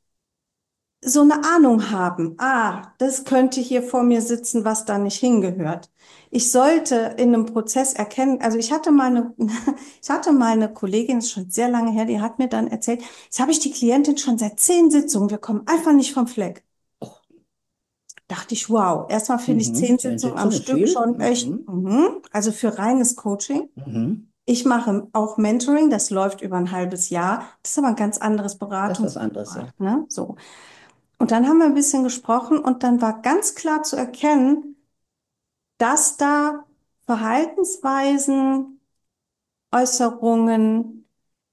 so eine Ahnung haben. Ah, das könnte hier vor mir sitzen, was da nicht hingehört. Ich sollte in einem Prozess erkennen, also ich hatte mal eine, ich hatte mal eine Kollegin, das ist schon sehr lange her, die hat mir dann erzählt, jetzt habe ich die Klientin schon seit 10 Sitzungen, wir kommen einfach nicht vom Fleck. Och, Dachte ich, wow, erstmal finde ich mhm. 10 Sitzungen am Sitzung ist Stück viel. schon echt, Mhm. also für reines Coaching. Mhm. Ich mache auch Mentoring, das läuft über ein halbes Jahr. Das ist aber ein ganz anderes Das ist was anderes, ja. Beratungsformat, ne? So. Und dann haben wir ein bisschen gesprochen und dann war ganz klar zu erkennen, dass da Verhaltensweisen, Äußerungen,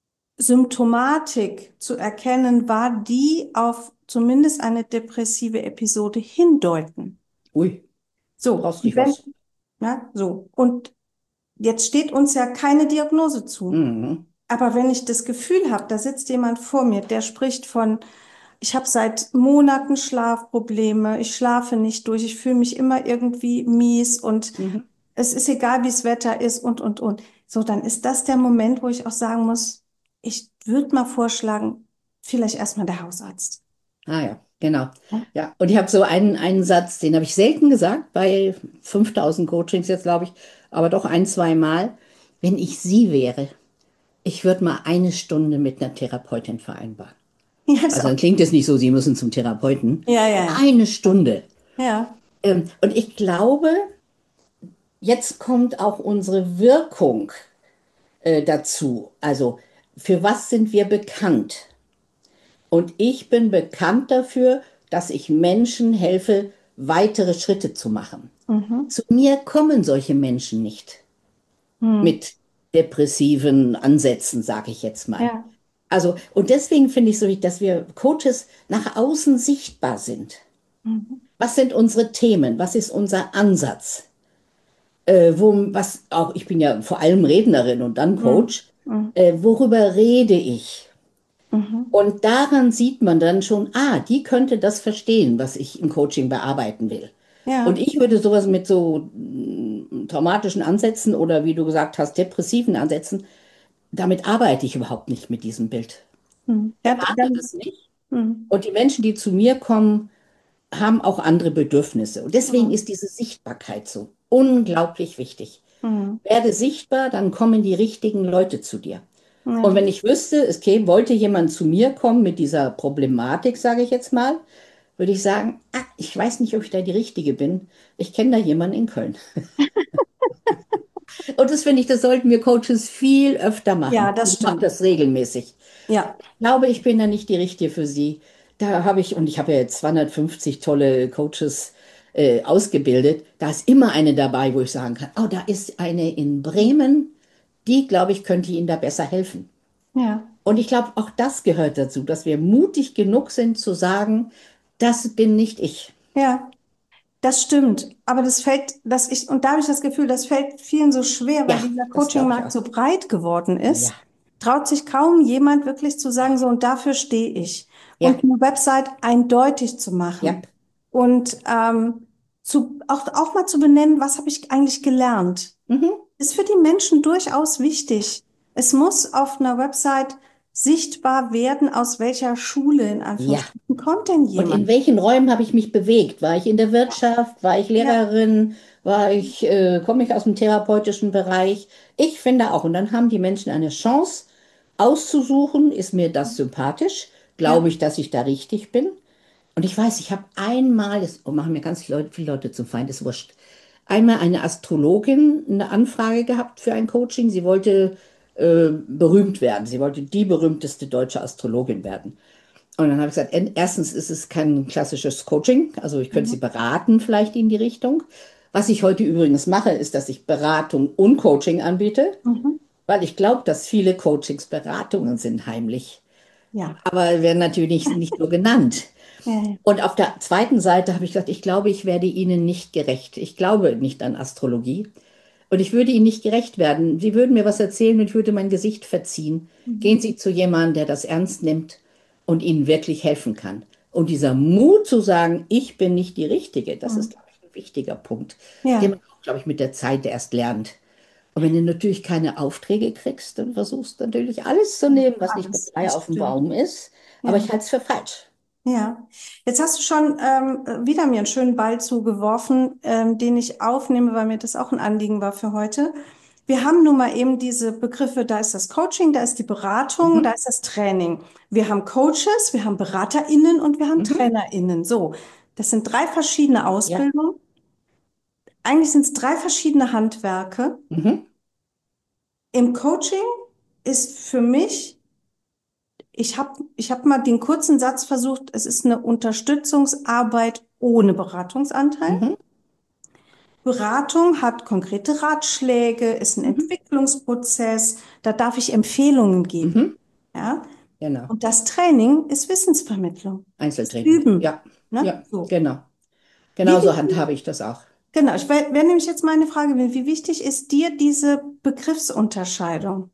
Symptomatik zu erkennen war, die auf zumindest eine depressive Episode hindeuten. Ui, So, traust und dich wenn, was. na, so. Und jetzt steht uns ja keine Diagnose zu. Mhm. Aber wenn ich das Gefühl habe, da sitzt jemand vor mir, der spricht von, ich habe seit Monaten Schlafprobleme, ich schlafe nicht durch, ich fühle mich immer irgendwie mies und Mhm. es ist egal, wie das Wetter ist und. So, dann ist das der Moment, wo ich auch sagen muss, ich würde mal vorschlagen, vielleicht erstmal der Hausarzt. Ah ja, genau. Ja, Ja, und ich habe so einen Satz, den habe ich selten gesagt, bei 5000 Coachings jetzt, glaube ich, aber doch ein, zwei Mal. Wenn ich Sie wäre, ich würde mal eine Stunde mit einer Therapeutin vereinbaren. ja, ist Also auch, dann klingt es nicht so, Sie müssen zum Therapeuten. ja, ja, ja. Eine Stunde. Ja, Und ich glaube, jetzt kommt auch unsere Wirkung dazu. Also, für was sind wir bekannt? Und ich bin bekannt dafür, dass ich Menschen helfe, weitere Schritte zu machen. mhm. Zu mir kommen solche Menschen nicht Hm. mit depressiven Ansätzen, sage ich jetzt mal. Ja, Also, und deswegen finde ich so wichtig, dass wir Coaches nach außen sichtbar sind. mhm. Was sind unsere Themen? Was ist unser Ansatz? Was auch, ich bin ja vor allem Rednerin und dann Mhm. Coach. Mhm. Worüber rede ich? Mhm. Und daran sieht man dann schon, die könnte das verstehen, was ich im Coaching bearbeiten will. Und Ja. ich würde sowas mit so traumatischen Ansätzen oder wie du gesagt hast, depressiven Ansätzen, damit arbeite ich überhaupt nicht mit diesem Bild. Mhm. Ja, Erwarte dann, das nicht. mhm. Und die Menschen, die zu mir kommen, haben auch andere Bedürfnisse. Und deswegen Mhm. ist diese Sichtbarkeit so unglaublich wichtig. Mhm. Werde sichtbar, dann kommen die richtigen Leute zu dir. Und Ja. wenn ich wüsste, wollte jemand zu mir kommen mit dieser Problematik, sage ich jetzt mal, würde ich sagen, ich weiß nicht, ob ich da die Richtige bin. Ich kenne da jemanden in Köln. Und das finde ich, das sollten wir Coaches viel öfter Ja, machen. das Ich mache stimmt. das regelmäßig. Ja. Ich glaube, ich bin da nicht die Richtige für Sie. Da habe ich, und ich habe ja jetzt 250 tolle Coaches ausgebildet. Da ist immer eine dabei, wo ich sagen kann, oh, da ist eine in Bremen, die, glaube ich, könnte Ihnen da besser helfen. Ja. Und ich glaube, auch das gehört dazu, dass wir mutig genug sind zu sagen, das bin nicht ich. Ja. Das stimmt. Aber und da habe ich das Gefühl, das fällt vielen so schwer, weil Ja, dieser das glaube ich Coaching-Markt auch. so breit geworden Ja, ist. Traut sich kaum jemand wirklich zu sagen, so, und dafür stehe ich. ja, Und eine Website eindeutig zu ja. machen. Und auch mal zu benennen, was habe ich eigentlich gelernt. Mhm. Ist für die Menschen durchaus wichtig. Es muss auf einer Website sichtbar werden, aus welcher Schule in Ja. Anführungsstrichen kommt denn Und in jemand. welchen Räumen habe ich mich bewegt? War ich in der Wirtschaft? War ich Ja, Lehrerin? Komme ich aus dem therapeutischen Bereich? Ich finde auch. Und dann haben die Menschen eine Chance auszusuchen, ist mir das sympathisch? Glaube ja, ich, dass ich da richtig bin? Und ich weiß, ich habe einmal, das machen mir ganz viele Leute zum Feind, ist wurscht, einmal eine Astrologin eine Anfrage gehabt für ein Coaching. Sie wollte berühmt werden. Sie wollte die berühmteste deutsche Astrologin werden. Und dann habe ich gesagt, erstens ist es kein klassisches Coaching, also ich könnte Sie Mhm. beraten vielleicht in die Richtung. Was ich heute übrigens mache, ist, dass ich Beratung und Coaching anbiete, Mhm. weil ich glaube, dass viele Coachings Beratungen sind heimlich, Ja. aber werden natürlich nicht so genannt. Ja, ja. Und auf der zweiten Seite habe ich gesagt, ich glaube, ich werde Ihnen nicht gerecht. Ich glaube nicht an Astrologie. Und ich würde Ihnen nicht gerecht werden. Sie würden mir was erzählen und ich würde mein Gesicht verziehen. Mhm. Gehen Sie zu jemandem, der das ernst nimmt und Ihnen wirklich helfen kann. Und dieser Mut zu sagen, ich bin nicht die Richtige, das ist, Mhm. glaube ich, ein wichtiger Punkt, den Ja. man auch, glaube ich, mit der Zeit erst lernt. Und wenn du natürlich keine Aufträge kriegst, dann versuchst du natürlich alles zu nehmen, was nicht mit Alles, Eier das auf dem stimmt. Baum ist. Aber Ja. ich halte es für falsch. Ja, jetzt hast du schon wieder mir einen schönen Ball zugeworfen, den ich aufnehme, weil mir das auch ein Anliegen war für heute. Wir haben nun mal eben diese Begriffe, da ist das Coaching, da ist die Beratung, da Mhm. ist das Training. Wir haben Coaches, wir haben BeraterInnen und wir haben Mhm. TrainerInnen. So, das sind drei verschiedene Ja. Ausbildungen. Eigentlich sind es drei verschiedene Handwerke. Mhm. Im Coaching ist für mich, ich hab mal den kurzen Satz versucht, es ist eine Unterstützungsarbeit ohne Beratungsanteil. Mhm. Beratung hat konkrete Ratschläge, ist ein Mhm. Entwicklungsprozess, da darf ich Empfehlungen geben. Mhm. Ja? Genau. Und das Training ist Wissensvermittlung, ist Einzeltraining. Üben. Ja. Ne? Ja. So. Genau. Wie Genauso wichtig, handhabe ich das auch. genau, wäre nämlich jetzt meine Frage, wie wichtig ist dir diese Begriffsunterscheidung?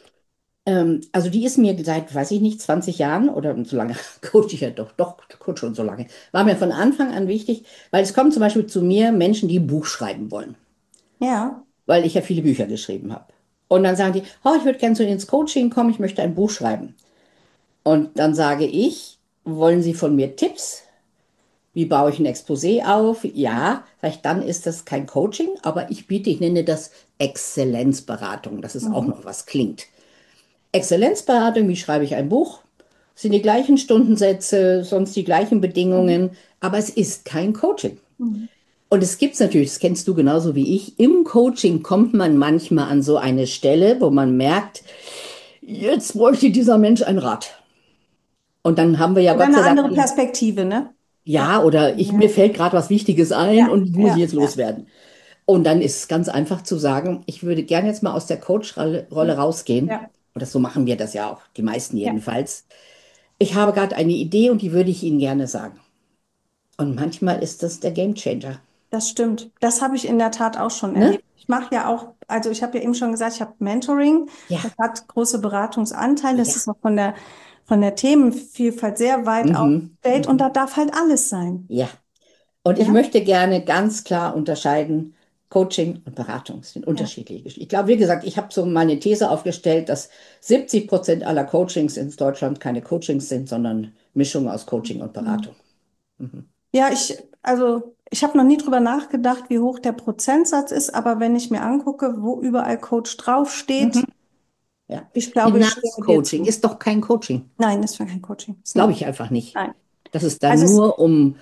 Also die ist mir seit, weiß ich nicht, 20 Jahren oder so lange coache ich ja doch, coach schon so lange. War mir von Anfang an wichtig, weil es kommen zum Beispiel zu mir Menschen, die ein Buch schreiben wollen, Ja. weil ich ja viele Bücher geschrieben habe. Und dann sagen die, oh, ich würde gerne zu Ihnen ins Coaching kommen, ich möchte ein Buch schreiben. Und dann sage ich, wollen Sie von mir Tipps? Wie baue ich ein Exposé auf? Ja, vielleicht dann ist das kein Coaching, aber ich nenne das Exzellenzberatung, dass es auch Mhm. noch was klingt. Exzellenzberatung, wie schreibe ich ein Buch? Sind die gleichen Stundensätze, sonst die gleichen Mhm. Bedingungen, aber es ist kein Coaching. Mhm. Und es gibt natürlich, das kennst du genauso wie ich, im Coaching kommt man manchmal an so eine Stelle, wo man merkt, jetzt bräuchte dieser Mensch ein Rat. Und dann haben wir ja Oder Gott eine sei Dank, andere Perspektive, ne? Ja. ja, oder mir Ja, fällt gerade was Wichtiges ein ja, und muss ich ja, jetzt ja. loswerden. Und dann ist es ganz einfach zu sagen, ich würde gerne jetzt mal aus der Coach-Rolle rausgehen. Ja, Und das, so machen wir das ja auch, die meisten ja. jedenfalls. Ich habe gerade eine Idee und die würde ich Ihnen gerne sagen. Und manchmal ist das der Gamechanger. Das stimmt. Das habe ich in der Tat auch schon Ne? erlebt. Ich mache ja auch, also ich habe ja eben schon gesagt, ich habe Mentoring. Das Ja, hat große Beratungsanteile. Das ja. ist auch von der Themenvielfalt sehr weit Mhm. aufgestellt und da Mhm. darf halt alles sein. Ja. Und ich Ja, möchte gerne ganz klar unterscheiden, Coaching und Beratung sind ja. unterschiedlich. Ich glaube, wie gesagt, ich habe so meine These aufgestellt, dass 70% aller Coachings in Deutschland keine Coachings sind, sondern Mischung aus Coaching und Mhm. Beratung. Mhm. Ja, ich habe noch nie drüber nachgedacht, wie hoch der Prozentsatz ist, aber wenn ich mir angucke, wo überall Coach draufsteht, Mhm. Ja. ich glaube, ich stimme dir Finanzcoaching zu. ist doch kein Coaching. Nein, das war kein Coaching. Glaube Nein, ich einfach nicht. nein. Dass es dann Also es, nur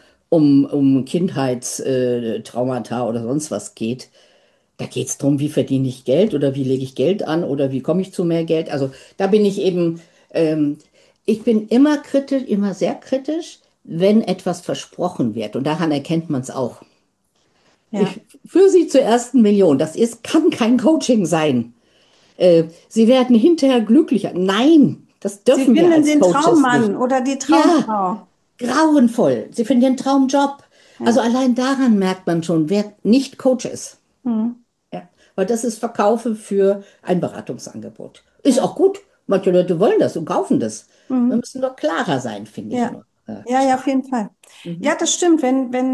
um Kindheitstraumata oder sonst was geht. Da geht es darum, wie verdiene ich Geld oder wie lege ich Geld an oder wie komme ich zu mehr Geld. Also da bin ich eben, ich bin immer kritisch, immer sehr kritisch, wenn etwas versprochen wird. Und daran erkennt man es auch. ja. Für Sie zur ersten Million, kann kein Coaching sein. Sie werden hinterher glücklicher. Nein, das Sie dürfen wir finden als den Coaches nicht. Traummann oder die Ja, Traumfrau. grauenvoll. Sie finden ihren Traumjob. Also Ja. allein daran merkt man schon, wer nicht Coach ist. Hm. Ja, weil das ist Verkaufe für ein Beratungsangebot. Ist Ja. auch gut. Manche Leute wollen das und kaufen das. Wir Hm. müssen doch klarer sein, finde ich Ja. nur. Ja, ja, auf jeden Fall. Ja, Mhm. das stimmt.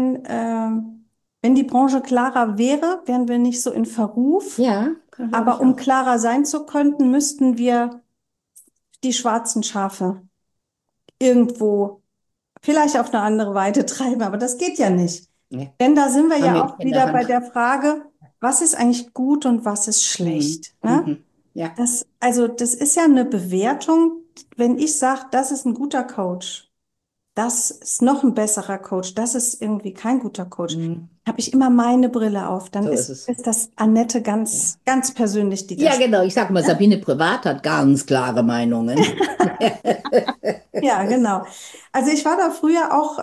Wenn die Branche klarer wäre, wären wir nicht so in Verruf. Ja, glaube Aber ich um auch. klarer sein zu können, müssten wir die schwarzen Schafe irgendwo vielleicht auf eine andere Weide treiben. Aber das geht ja nicht. Nee, Denn da sind wir haben ja wir nicht auch in der wieder bei Hand. der Frage, was ist eigentlich gut und was ist Mhm. schlecht, ne? Mhm. Ja. Also das ist ja eine Bewertung. Wenn ich sage, das ist ein guter Coach, das ist noch ein besserer Coach, das ist irgendwie kein guter Coach, Mhm. habe ich immer meine Brille auf. Dann So ist es. ist das Annette Ja. ganz, ganz persönlich, die Ja, das. genau. Ich sag mal, Sabine Privat hat ganz klare Meinungen. Ja, genau. Also ich war da früher auch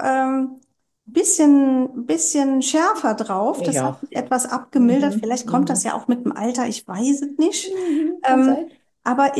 bisschen schärfer drauf. Ich Das hat auch. sich etwas abgemildert. Mhm. Vielleicht kommt das Mhm. ja auch mit dem Alter, ich weiß es nicht. Mhm. Kann Ähm, sein. aber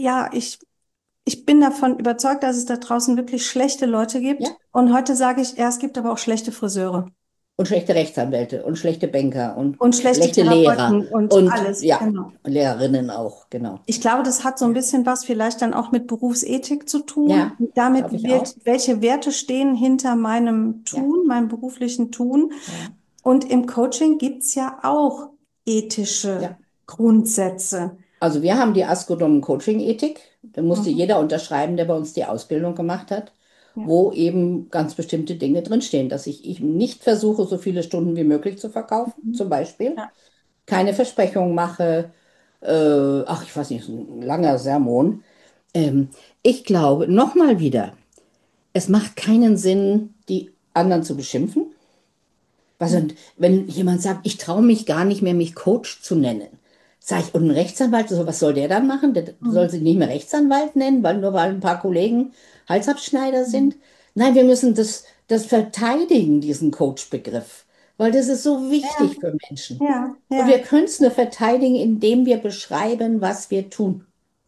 ich bin davon überzeugt, dass es da draußen wirklich schlechte Leute gibt. Ja. Und heute sage ich, ja, es gibt aber auch schlechte Friseure Und schlechte Rechtsanwälte und schlechte Banker und und schlechte schlechte Lehrer Therapeuten und und alles. ja, Genau. Lehrerinnen auch, genau. Ich glaube, das hat so ein Ja, bisschen was vielleicht dann auch mit Berufsethik zu tun. ja, Damit, glaube ich auch. welche Werte stehen hinter meinem Ja, Tun, meinem beruflichen Tun. ja, Und im Coaching gibt's ja auch ethische ja. Grundsätze. Also wir haben die Askodom Coaching-Ethik. Da musste Mhm. jeder unterschreiben, der bei uns die Ausbildung gemacht hat, Ja. wo eben ganz bestimmte Dinge drinstehen, dass ich nicht versuche, so viele Stunden wie möglich zu verkaufen, Mhm. zum Beispiel. Ja. Keine Versprechungen mache. Ach, ich weiß nicht, so ein langer Sermon. Ähm, Ich glaube, nochmal wieder, es macht keinen Sinn, die anderen zu beschimpfen. Was, und wenn jemand sagt, ich traue mich gar nicht mehr, mich Coach zu nennen, sage ich, und ein Rechtsanwalt, so, was soll der dann machen? Der soll Mhm. sich nicht mehr Rechtsanwalt nennen, weil ein paar Kollegen Halsabschneider Mhm. sind. Nein, wir müssen das verteidigen, diesen Coach-Begriff, weil das ist so Ja, wichtig für Menschen. ja, Und wir ja. können es nur verteidigen, indem wir beschreiben, was wir tun.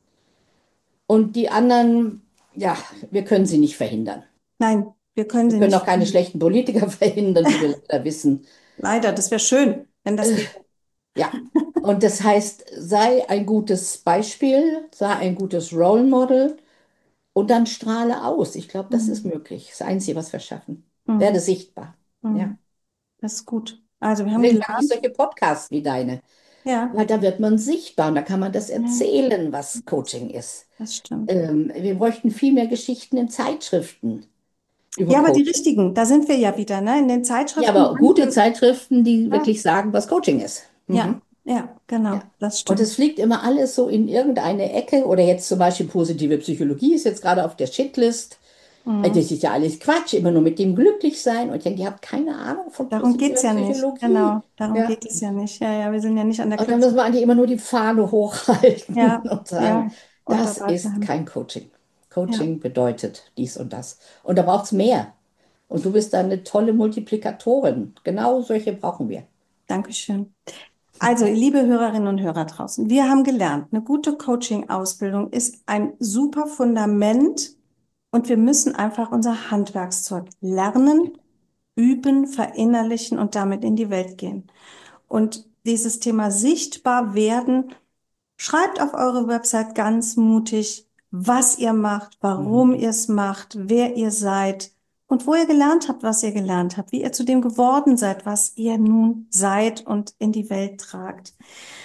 Und die anderen, ja, wir können sie nicht verhindern. Nein, wir können Wir sie können auch nicht keine finden. schlechten Politiker verhindern, wie wir leider wissen. Leider, das wäre schön, wenn das geht. Ja, und das heißt, sei ein gutes Beispiel, sei ein gutes Role Model und dann strahle aus. Ich glaube, das ist Mhm. möglich. Das Einzige, was wir schaffen. Werde Mhm. sichtbar. Ja. Mhm. Das ist gut. Also wir haben Deswegen mache ich gelernt. solche Podcasts wie deine, Ja, weil da wird man sichtbar und da kann man das ja, erzählen, was Coaching ist. das stimmt. Wir bräuchten viel mehr Geschichten in Zeitschriften über Ja, aber die Coaching. richtigen, da sind wir ja wieder, ne? In den Ja, Zeitschriften. aber gute Zeitschriften, die Ja, wirklich sagen, was Coaching ist. ja, Mhm. ja, Ja. genau, das Und stimmt. es fliegt immer alles so in irgendeine Ecke oder jetzt zum Beispiel positive Psychologie ist jetzt gerade auf der Shitlist. Mhm. Das ist ja alles Quatsch, immer nur mit dem Glücklichsein. Und ich denke, ihr habt keine Ahnung von Darum geht's positiver ja nicht. Psychologie. Genau, darum Ja. geht es ja nicht. Ja, ja, wir sind ja nicht an der Und dann Kürze. müssen wir eigentlich immer nur die Fahne hochhalten Ja, und sagen, ja, und das dabei ist bleiben. kein Coaching. Ja, Coaching bedeutet dies und das. Und da braucht es mehr. Und du bist da eine tolle Multiplikatorin. Genau solche brauchen wir. Dankeschön. Also, liebe Hörerinnen und Hörer draußen, wir haben gelernt, eine gute Coaching-Ausbildung ist ein super Fundament und wir müssen einfach unser Handwerkszeug lernen, üben, verinnerlichen und damit in die Welt gehen. Und dieses Thema sichtbar werden, schreibt auf eure Website ganz mutig, was ihr macht, Mhm. warum ihr es macht, wer ihr seid und wo ihr gelernt habt, was ihr gelernt habt, wie ihr zu dem geworden seid, was ihr nun seid und in die Welt tragt.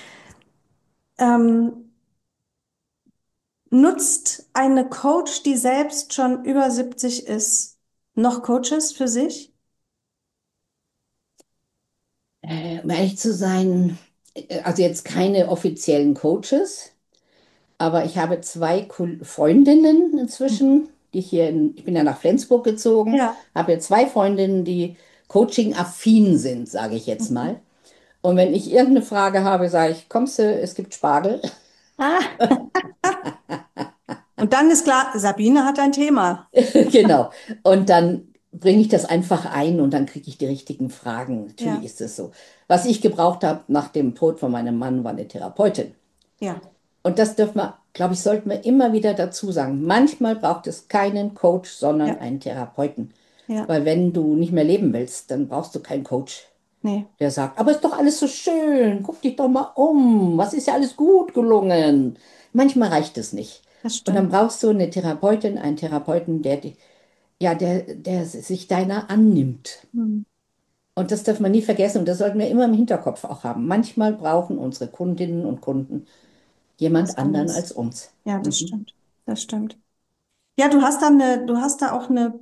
Ähm, Nutzt eine Coach, die selbst schon über 70 ist, noch Coaches für sich? Um ehrlich zu sein, also jetzt keine offiziellen Coaches, aber ich habe zwei Freundinnen inzwischen, ich bin ja nach Flensburg gezogen, Ja. habe jetzt zwei Freundinnen, die Coaching-affin sind, sage ich jetzt Mhm. mal. Und wenn ich irgendeine Frage habe, sage ich, kommst du, es gibt Spargel. Ah, und dann ist klar, Sabine hat ein Thema. Genau. Und dann bringe ich das einfach ein und dann kriege ich die richtigen Fragen. Natürlich Ja, ist es so. Was ich gebraucht habe nach dem Tod von meinem Mann, war eine Therapeutin. ja, Und das dürfen wir, glaube ich, sollten wir immer wieder dazu sagen. Manchmal braucht es keinen Coach, sondern ja, einen Therapeuten. ja, Weil wenn du nicht mehr leben willst, dann brauchst du keinen Coach, nee, der sagt, aber ist doch alles so schön, guck dich doch mal um, was ist ja alles gut gelungen. Manchmal reicht es nicht. das Und dann stimmt. brauchst du eine Therapeutin, einen Therapeuten, ja, der sich deiner annimmt. Hm. Und das darf man nie vergessen und das sollten wir immer im Hinterkopf auch haben. Manchmal brauchen unsere Kundinnen und Kunden Was jemand anderen anderes. als uns. Ja, das Mhm. stimmt. Das stimmt. Ja, du hast da auch eine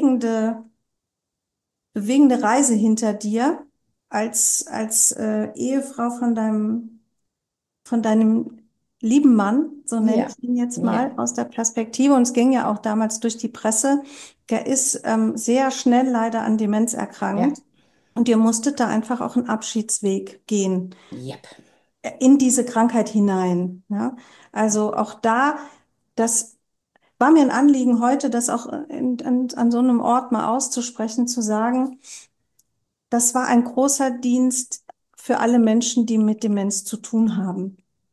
bewegende Reise hinter dir als Ehefrau von deinem lieben Mann, so nenne Ja, ich ihn jetzt ja, mal, aus der Perspektive, und es ging ja auch damals durch die Presse, der ist sehr schnell leider an Demenz ja, erkrankt. Und ihr musstet da einfach auch einen Abschiedsweg gehen, yep. in diese Krankheit hinein. Ja? Also auch da, das war mir ein Anliegen heute, das auch an so einem Ort mal auszusprechen, zu sagen, das war ein großer Dienst für alle Menschen, die mit Demenz zu tun haben.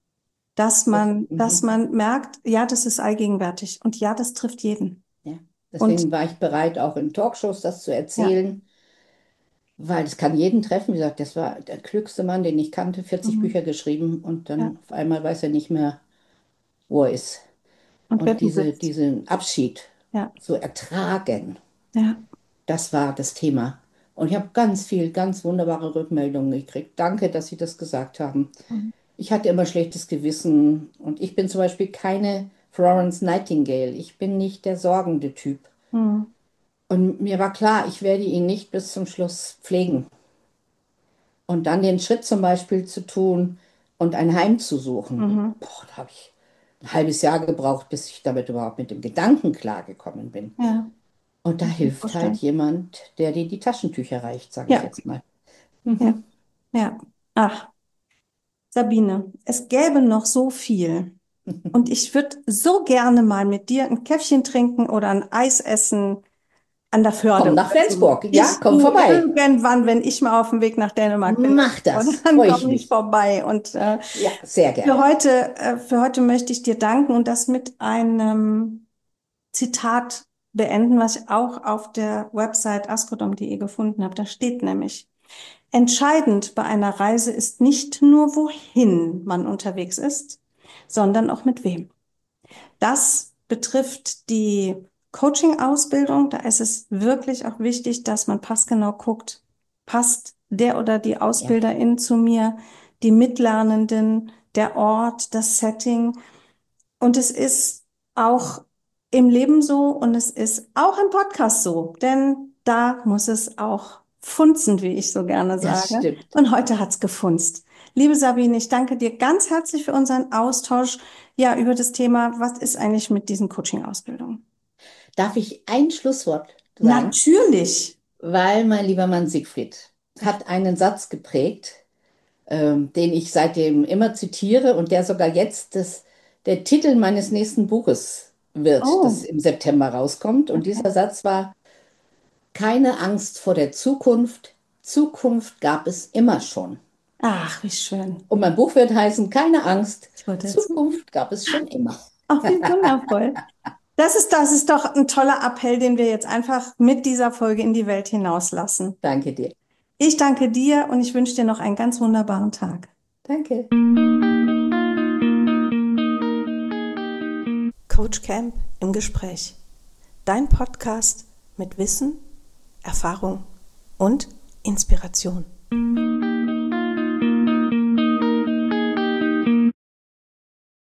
Dass Mhm. man merkt, ja, das ist allgegenwärtig und ja, das trifft jeden. Ja. Und Deswegen war ich bereit, auch in Talkshows das zu ja, erzählen, weil es kann jeden treffen. Wie gesagt, das war der klügste Mann, den ich kannte, 40 mhm, Bücher geschrieben und ja, dann auf einmal weiß er nicht mehr, wo er ist. und wer Und du bist. diesen Abschied Ja, zu ertragen, ja, das war das Thema. Und ich habe ganz viel, ganz wunderbare Rückmeldungen gekriegt. Danke, dass Sie das gesagt haben. mhm, Ich hatte immer schlechtes Gewissen und ich bin zum Beispiel keine Florence Nightingale. Ich bin nicht der sorgende Typ. mhm, Und mir war klar, ich werde ihn nicht bis zum Schluss pflegen. Und dann den Schritt zum Beispiel zu tun und ein Heim zu suchen. mhm. Boah, da habe ich ein halbes Jahr gebraucht, bis ich damit überhaupt mit dem Gedanken klargekommen bin. Ja, Und da kann ich mir hilft halt vorstellen. jemand, der dir die Taschentücher reicht, sage ich Ja, jetzt mal. ja, Mhm. ja. Ach, Sabine, es gäbe noch so viel. Und ich würde so gerne mal mit dir ein Käffchen trinken oder ein Eis essen an der Komm Förde nach oder so. Flensburg. Ja, Bist komm du vorbei. irgendwann, wenn ich mal auf dem Weg nach Dänemark bin oder Mach so, das. dann Freue ich komme ich mich. vorbei. Und Ja, sehr gern. für heute möchte ich dir danken und das mit einem Zitat beenden, was ich auch auf der Website askodom.de gefunden habe. Da steht nämlich: Entscheidend bei einer Reise ist nicht nur, wohin man unterwegs ist, sondern auch mit wem. Das betrifft die Coaching-Ausbildung. Da ist es wirklich auch wichtig, dass man passgenau guckt, passt der oder die Ja, Ausbilderin zu mir, die Mitlernenden, der Ort, das Setting. Und es ist auch im Leben so und es ist auch im Podcast so, denn da muss es auch funzen, wie ich so gerne das sage. stimmt. Und heute hat's gefunzt. Liebe Sabine, ich danke dir ganz herzlich für unseren Austausch, ja, über das Thema, was ist eigentlich mit diesen Coaching-Ausbildungen? Darf ich ein Schlusswort sagen? Natürlich. Weil mein lieber Mann Siegfried hat einen Satz geprägt, den ich seitdem immer zitiere und der sogar jetzt der Titel meines nächsten Buches wird, das Oh, im September rauskommt. Und okay. dieser Satz war: Keine Angst vor der Zukunft. Zukunft gab es immer schon. Ach, wie schön. Und mein Buch wird heißen: Keine Angst. Ich wollte dazu. Zukunft gab es schon immer. Ach, wie wundervoll. Das ist doch ein toller Appell, den wir jetzt einfach mit dieser Folge in die Welt hinauslassen. Danke dir. Ich danke dir und ich wünsche dir noch einen ganz wunderbaren Tag. Danke. Coach Camp im Gespräch. Dein Podcast mit Wissen, Erfahrung und Inspiration.